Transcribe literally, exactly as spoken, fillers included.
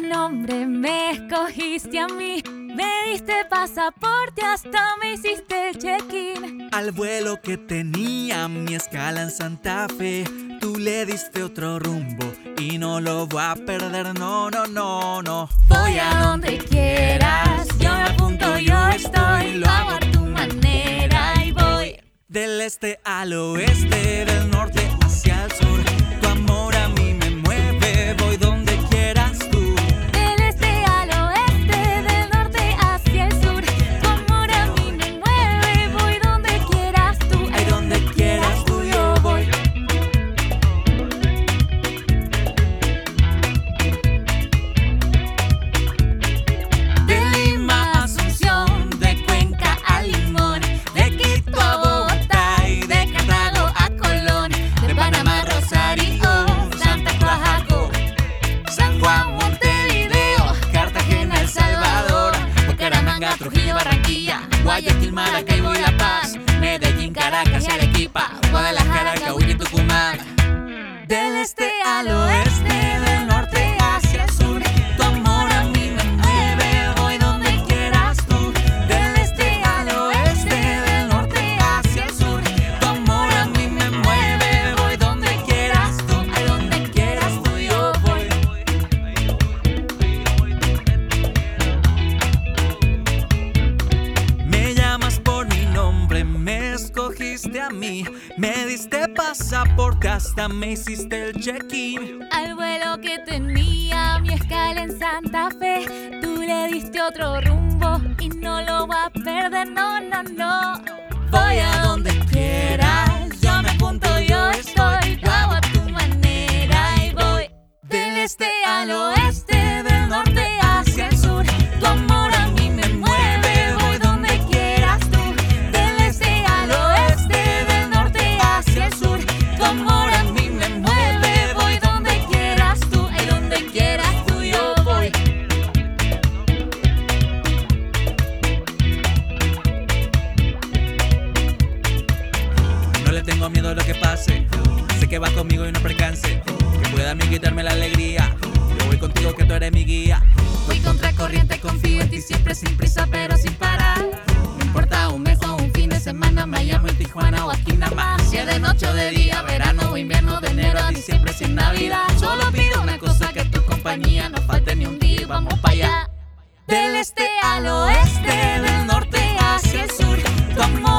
nombre me escogiste a mí. Me diste pasaporte, hasta me hiciste el check-in. Al vuelo que tenía mi escala en Santa Fe, tú le diste otro rumbo y no lo voy a perder, no, no, no, no. Voy a donde quieras, yo me apunto, yo estoy. Lo hago a tu manera y voy del este al oeste, del norte hacia el sur. Tu amor a mí me mueve, voy donde quieras tú. Del este al oeste, del norte hacia el sur. Tu amor a mí me mueve, voy donde quieras tú. Ay, donde quieras tú yo voy. De Lima a Asunción, de Cuenca a Limón, de Quito a Bogotá y de Cartago a Colón, de Panamá a Rosario, Santa Cruz a Jaco, San Juan, Montevideo, Cartagena, El Salvador, Bucaramanga, Trujillo, Barranquilla, Guayaquil, Maracaibo y La Paz, Medellín, Caracas y Arequipa, Guadalajara, Cahuilla y Tucumán. Del este al oeste, del norte hacia el sur, tu amor a mí me mueve, voy donde quieras tú. Del este al oeste, del norte hacia el sur, tu amor a mí me mueve, voy donde quieras tú. Ay, donde quieras tú yo voy. Me llamas por mi nombre, me escogiste a mí. Me diste pasaporte, hasta me hiciste el check-in. Al vuelo que tenía mi escala en Santa Fe, tú le diste otro rumbo y no lo va a perder, no, no, no. Voy a donde quieras, yo me apunto, yo estoy. Lo hago a tu manera y voy del este al oeste, del norte hacia el sur. Tu amor a mí me mueve, voy donde quieras tú. Del este al oeste, del norte hacia el sur. Tu amor a mí me mueve, voy donde quieras tú. Ay, donde quieras tú yo voy. No le tengo miedo a lo que pase, sé que vas conmigo y no percance, que pueda a mí quitarme la alegría. Yo voy contigo, que tú eres mi guía. Voy contra corriente, confío en ti siempre, sin prisa pero sin parar. No importa un mes o un fin de semana, Miami, Tijuana o aquí nada más. Si es de noche o de día, verano o invierno, de enero a diciembre, sin Navidad. Solo pido una cosa, que tu compañía no falte ni un día y vamos para allá. Del este al oeste, del norte hacia el sur, tu amor